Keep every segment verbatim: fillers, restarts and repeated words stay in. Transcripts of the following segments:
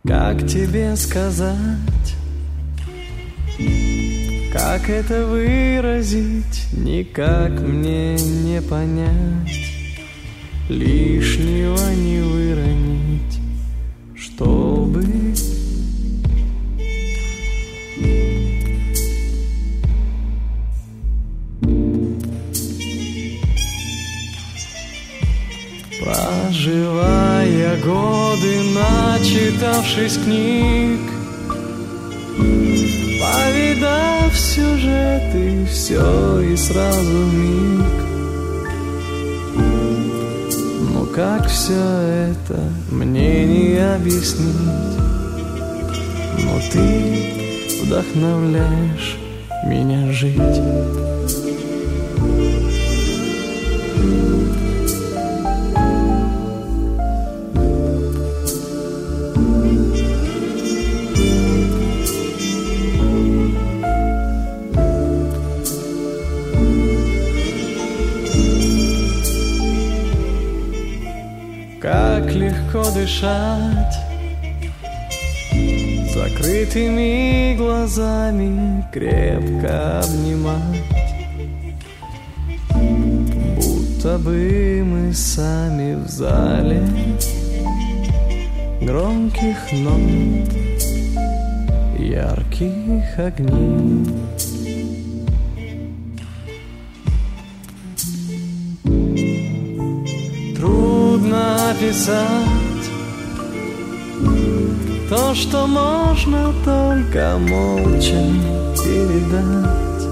Как тебе сказать, как это выразить, никак мне не понять, лишнего не выронить, чтобы проживая годы, начитавшись книг, повидав сюжеты, все и сразу миг. Но как все это мне не объяснить? Но ты вдохновляешь меня жить. Как легко дышать закрытыми глазами, крепко обнимать, будто бы мы сами в зале громких нот, ярких огней. Трудно описать то, что можно только молча передать.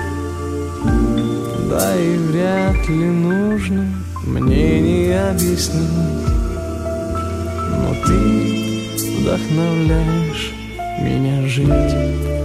Да и вряд ли нужно мне не объяснить. Но ты вдохновляешь меня жить.